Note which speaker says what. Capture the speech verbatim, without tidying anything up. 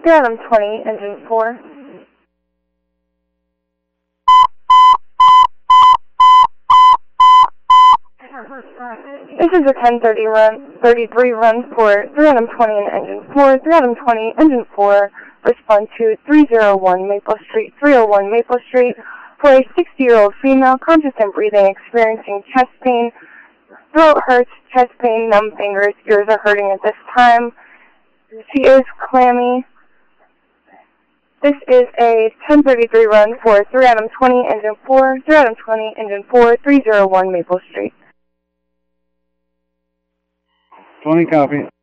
Speaker 1: three Adam twenty, engine four. This is a ten thirty run, thirty-three run for three Adam twenty and engine four, three Adam twenty, engine four, respond to three oh one Maple Street, three oh one Maple Street, for a sixty-year-old female, conscious and breathing, experiencing chest pain, throat hurts, chest pain, numb fingers, ears are hurting at this time. She is clammy. This is a ten thirty-three run for three Adam twenty, engine four, three Adam twenty, engine four, three oh one Maple Street.
Speaker 2: twenty copy.